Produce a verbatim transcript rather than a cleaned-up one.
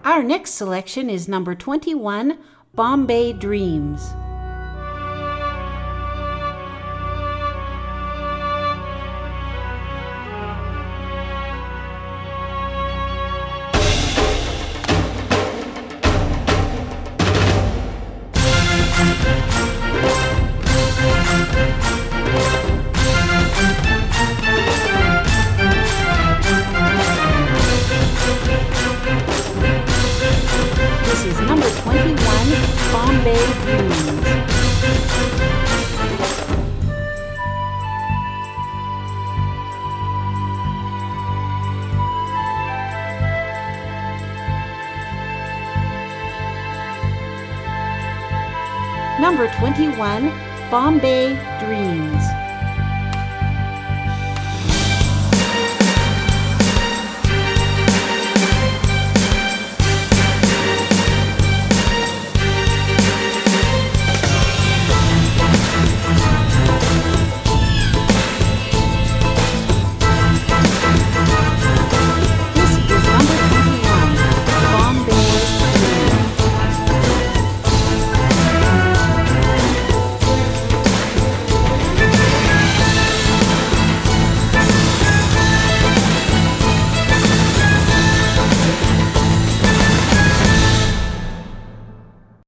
Our next selection is number twenty-one, Bombay Dreams. This is number twenty-one, Bombay Dreams. Number twenty-one, Bombay Dreams.